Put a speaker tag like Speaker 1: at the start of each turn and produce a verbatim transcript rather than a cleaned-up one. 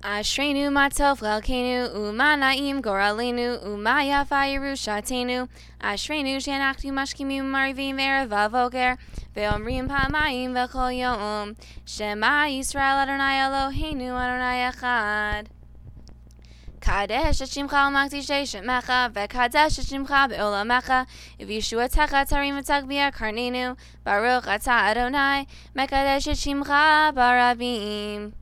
Speaker 1: Ashreinu matov lalkeinu, umanaim goralenu, umayafa yerushatenu. Ashreinu shanachtu mashkimu marivim verevavoker, veomrim pamayim vechol yom. Shema Yisrael Adonai Eloheinu Adonai Echad. Kadesh et shimcha u'makdish shemecha, vekadesh et shimcha be'olamecha, v'yeshuatecha tarim v'tagbia karnenu, Baruch atah Adonai, mekadesh et shimcha barabim.